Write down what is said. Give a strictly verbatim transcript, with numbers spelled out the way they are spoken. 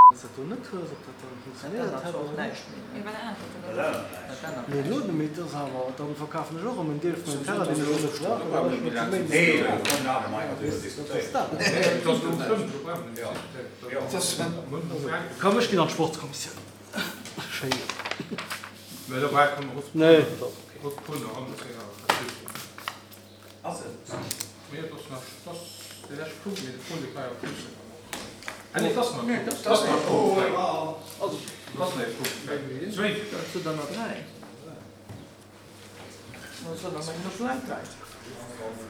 Så du inte hör så att det funktionerar här och nej. Jag var där. Det är låt mig inte så här att de får kaffe och om en del från Terra det är så klart. Nej, det är närmare mig att diskutera. Kommer ska någon sportkommission. Tjej. Men då bara kommer upp. Nej. Upp på någon annan sida. Alltså, mer då snart. Det där skog med full kvar av tusen. Eller tas man. Nej, Tas man. ja. Alltså, tas man på. Så inte. Så då något nej. Och så då man måste länka.